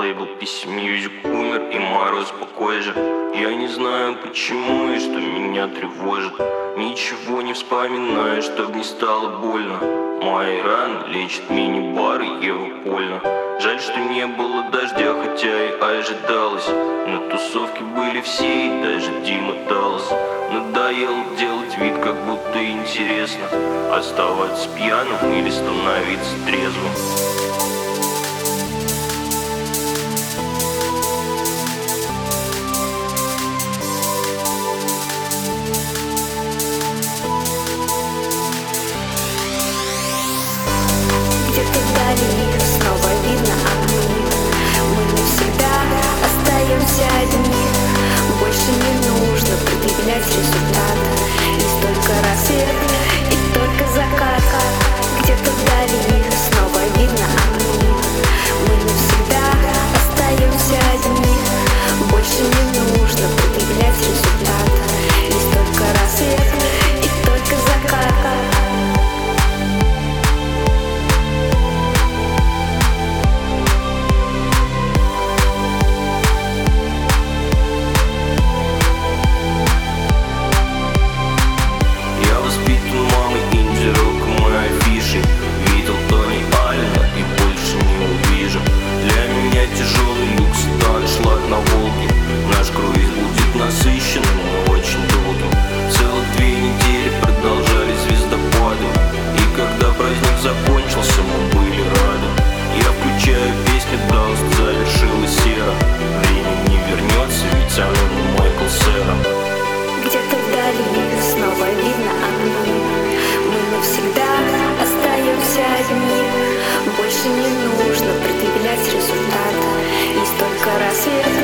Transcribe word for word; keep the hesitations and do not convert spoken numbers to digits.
Лейбл пи си Music умер, и мороз по коже. Я не знаю почему и что меня тревожит. Ничего не вспоминаю, чтоб не стало больно. Мои раны лечат мини-бар и Европольно. Жаль, что не было дождя, хотя и ожидалось. На тусовке были все, и даже Дима Даллас. Надоело делать вид, как будто интересно оставаться пьяным или становиться трезвым. Где-то вдали снова видно огни. Мы навсегда остаемся одни. Больше не нужно предъявлять результат. Есть только рассвет и только закат. Где-то вдали снова видно огни. Мы навсегда остаемся одни. Больше не нужно предъявлять результат. Есть только рассвет и только закат. Насыщенным, но очень долгим. Целых две недели продолжали звездопады. И когда праздник закончился, мы были рады. Я включаю песню Даллас, завершилась сера. Время не вернется, ведь оно не Майкл Сера. Где-то вдали снова видно огни. Мы навсегда остаемся одни. Больше не нужно предъявлять результат. Есть только рассвет